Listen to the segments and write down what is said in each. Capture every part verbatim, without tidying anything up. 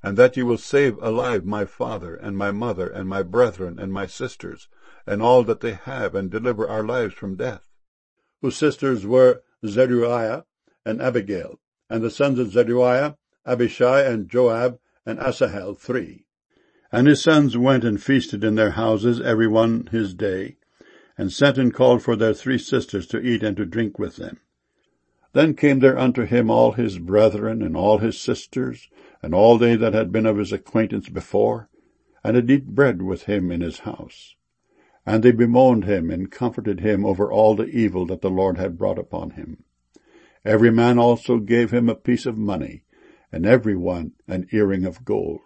and that ye will save alive my father, and my mother, and my brethren, and my sisters, and all that they have, and deliver our lives from death. Whose sisters were Zeruiah and Abigail, and the sons of Zeruiah, Abishai, and Joab, and Asahel, three. And his sons went and feasted in their houses, every one his day, and sent and called for their three sisters to eat and to drink with them. Then came there unto him all his brethren, and all his sisters, and all they that had been of his acquaintance before, and did eat bread with him in his house. And they bemoaned him, and comforted him over all the evil that the Lord had brought upon him. Every man also gave him a piece of money, and every one an earring of gold.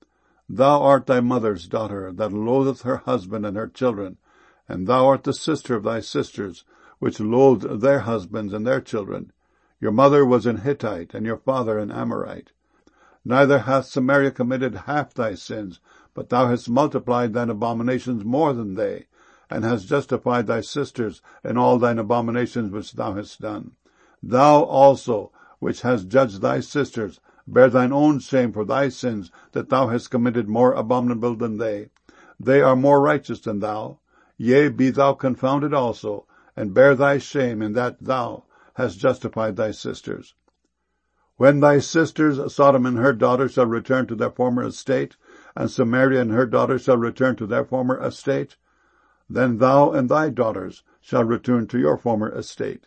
Thou art thy mother's daughter, that loatheth her husband and her children, and thou art the sister of thy sisters, which loathed their husbands and their children. Your mother was an Hittite, and your father an Amorite. Neither hath Samaria committed half thy sins, but thou hast multiplied thine abominations more than they, and hast justified thy sisters in all thine abominations which thou hast done. Thou also, which hast judged thy sisters, bear thine own shame for thy sins, that thou hast committed more abominable than they. They are more righteous than thou. Yea, be thou confounded also, and bear thy shame in that thou hast justified thy sisters. When thy sisters, Sodom and her daughters, shall return to their former estate, and Samaria and her daughters shall return to their former estate, then thou and thy daughters shall return to your former estate.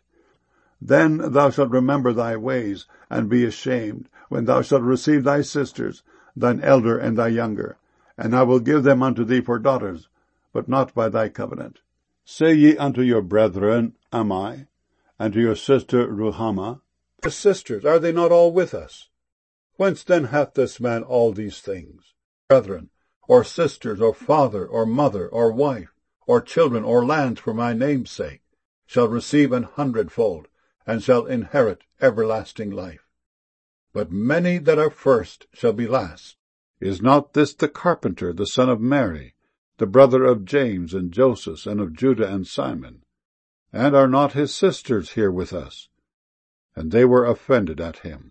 Then thou shalt remember thy ways, and be ashamed, when thou shalt receive thy sisters, thine elder and thy younger, and I will give them unto thee for daughters, but not by thy covenant. Say ye unto your brethren, Am I, and to your sister Ruhamah, the sisters, are they not all with us? Whence then hath this man all these things? Brethren, or sisters, or father, or mother, or wife, or children, or lands for my name's sake, shall receive an hundredfold, and shall inherit everlasting life. But many that are first shall be last. Is not this the carpenter, the son of Mary, the brother of James and Joseph, and of Judah and Simon? And are not his sisters here with us? And they were offended at him.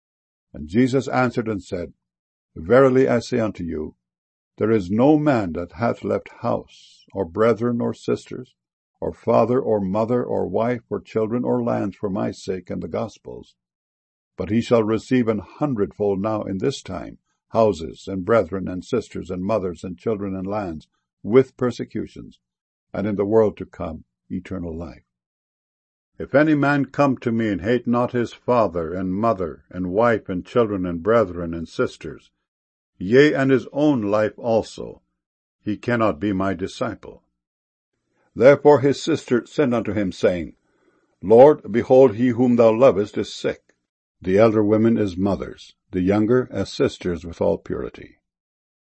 And Jesus answered and said, Verily I say unto you, there is no man that hath left house, or brethren, or sisters, or father, or mother, or wife, or children, or lands for my sake and the gospel's, but he shall receive an hundredfold now in this time, houses, and brethren, and sisters, and mothers, and children, and lands, with persecutions, and in the world to come eternal life. If any man come to me and hate not his father, and mother, and wife, and children, and brethren, and sisters, yea, and his own life also, he cannot be my disciple. Therefore his sister sent unto him, saying, Lord, behold, he whom thou lovest is sick. The elder women as mothers, the younger as sisters with all purity.